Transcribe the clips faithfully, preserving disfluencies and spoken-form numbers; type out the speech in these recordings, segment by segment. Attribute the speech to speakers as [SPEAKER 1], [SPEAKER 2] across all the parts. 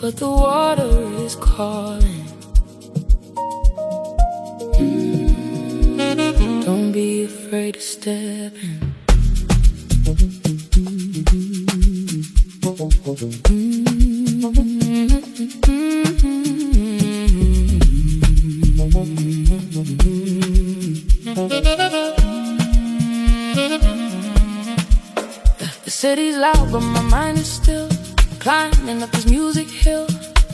[SPEAKER 1] but the water is calling. Mm-hmm. Don't be afraid to step in. The city's loud, but my mind is still climbing up this music hill.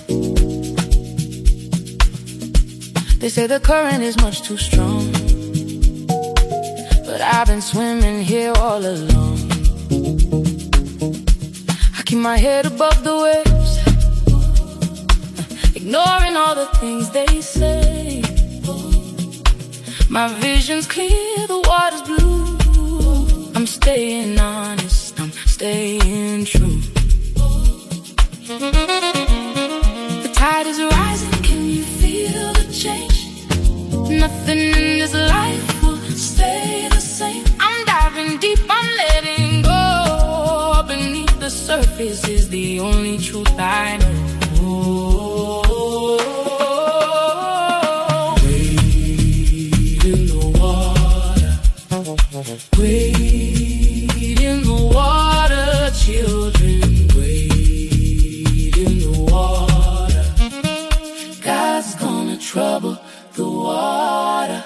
[SPEAKER 1] They say the current is much too strong, but I've been swimming here all along. I keep my head above the waves, ignoring all the things they say. My vision's clear, the water's blue. I'm staying honest, I'm staying true. The tide is rising, can you feel the change? Nothing in this life will stay the same. I'm diving deep, I'm letting go. Beneath the surface is the only truth I know. Wade in the water, wade in the water, children. Wade in the water. God's gonna trouble the water.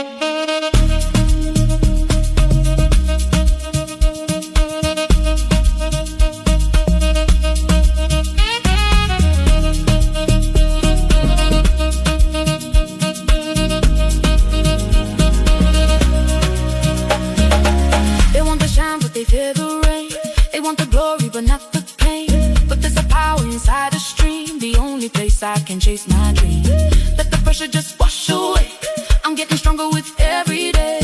[SPEAKER 1] They want the shine, but they fear the rain. They want the glory, but not the pain. But there's a power inside the stream, the only place I can chase my dream. Let the pressure just wash away. I'm getting stronger with every day.